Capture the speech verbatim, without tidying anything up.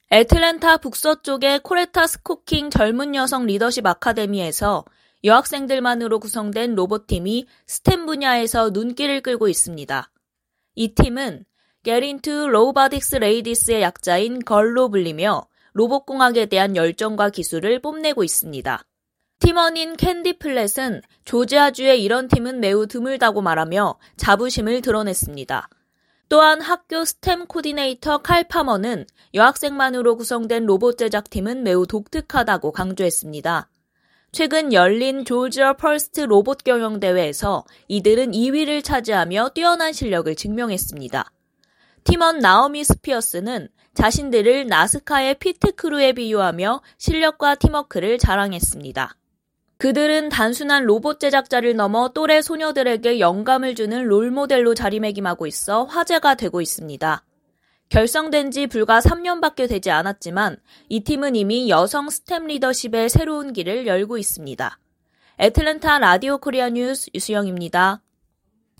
애틀랜타 북서쪽의 코레타 스코킹 젊은 여성 리더십 아카데미에서 여학생들만으로 구성된 로봇팀이 스템 분야에서 눈길을 끌고 있습니다. 이 팀은 Get into Robotics Ladies의 약자인 걸로 불리며 로봇공학에 대한 열정과 기술을 뽐내고 있습니다. 팀원인 캔디 플랫은 조지아주의 이런 팀은 매우 드물다고 말하며 자부심을 드러냈습니다. 또한 학교 스템 코디네이터 칼 파머는 여학생만으로 구성된 로봇 제작팀은 매우 독특하다고 강조했습니다. 최근 열린 조지아 퍼스트 로봇 경영대회에서 이들은 이 위를 차지하며 뛰어난 실력을 증명했습니다. 팀원 나오미 스피어스는 자신들을 나스카의 피트크루에 비유하며 실력과 팀워크를 자랑했습니다. 그들은 단순한 로봇 제작자를 넘어 또래 소녀들에게 영감을 주는 롤모델로 자리매김하고 있어 화제가 되고 있습니다. 결성된 지 불과 삼 년밖에 되지 않았지만 이 팀은 이미 여성 스템 리더십의 새로운 길을 열고 있습니다. 애틀랜타 라디오 코리아 뉴스 유수영입니다.